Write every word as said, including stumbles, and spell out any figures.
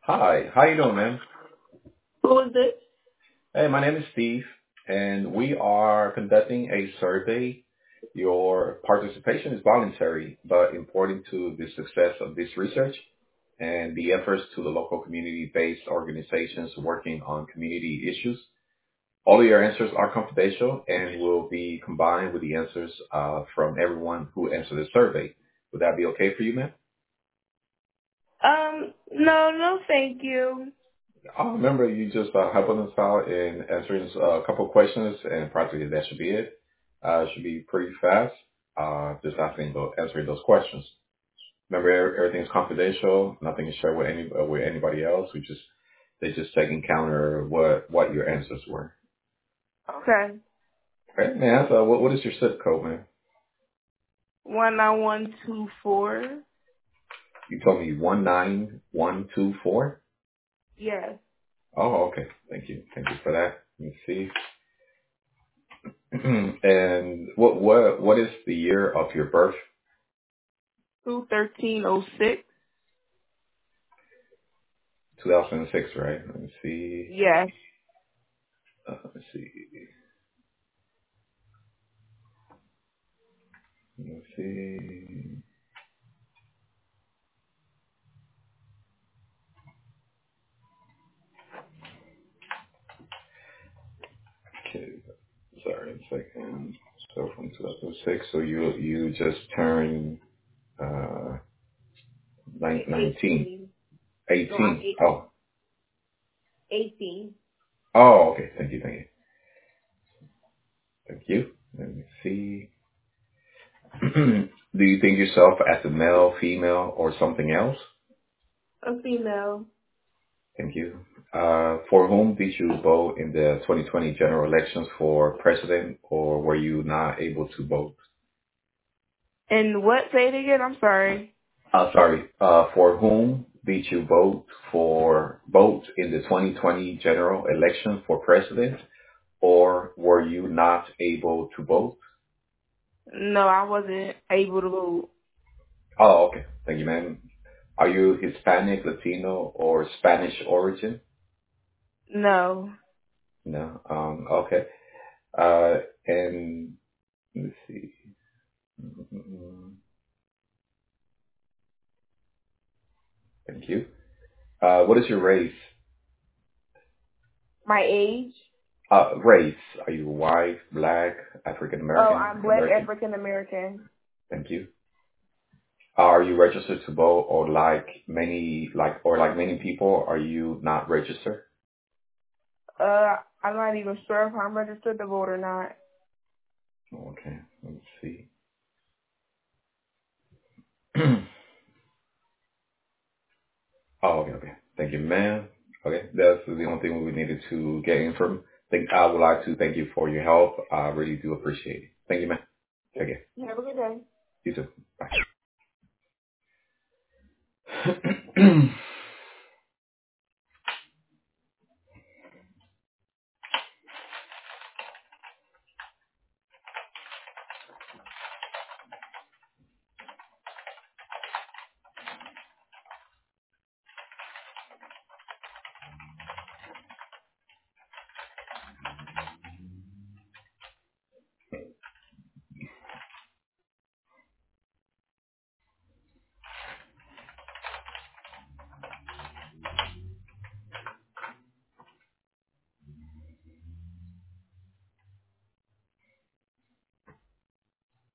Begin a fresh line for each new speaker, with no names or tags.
Hi, how you doing, man?
Who is this?
Hey, my name is Steve, and we are conducting a survey. Your participation is voluntary, but important to the success of this research and the efforts to the local community-based organizations working on community issues. All of your answers are confidential and will be combined with the answers uh, from everyone who answered the survey. Would that be okay for you, man?
Um, no, no, thank you.
I remember you just uh, helping us out in answering uh, a couple of questions, and practically that should be it. Uh, it should be pretty fast. Uh, just asking those, answering those questions. Remember, every- everything's confidential. Nothing is shared with any uh, with anybody else. We just they just take and counter what what your answers were.
Okay.
Okay, man. So, what what is your zip code, man?
One nine one two four.
You told me one nine one two four.
Yes.
Oh, okay. Thank you. Thank you for that. Let me see. And what what what is the year of your birth?
Two thirteen oh six.
two thousand six, right? Let me see.
Yes.
Uh, let's see. Let me see. Okay, sorry, a second. So from two thousand six, so you you just turned uh nine- nineteen,
Eighteen. No, I'm
eighteen.
eight,
Oh,
eighteen.
oh, okay. Thank you, thank you, thank you. Let me see. Do you think yourself as a male, female, or something else?
A female.
Thank you. Uh, for whom did you vote in the twenty twenty general elections for president, or were you not able to vote?
And what? Say it again. I'm sorry.
Uh, sorry. Uh, for whom did you vote for vote in the twenty twenty general election for president, or were you not able to vote?
No, I wasn't able to vote.
Oh, okay. Thank you, man. Are you Hispanic, Latino, or Spanish origin?
No.
No. Um, okay. Uh, and let's see. Mm, Thank you. Uh, what is your race?
My age?
Uh, race. Are you white, black, African
Oh,
American,
I'm black
American?
African American.
Thank you. Are you registered to vote, or like many, like, or like many people, are you not registered?
Uh, I'm not even sure if I'm registered to vote or not.
Okay, let's see. Oh, okay, okay. Thank you, ma'am. Okay, that's the only thing we needed to get in from. Think I would like to thank you for your help. I really do appreciate it. Thank you, ma'am. Take care.
Have a good day.
You too. Bye.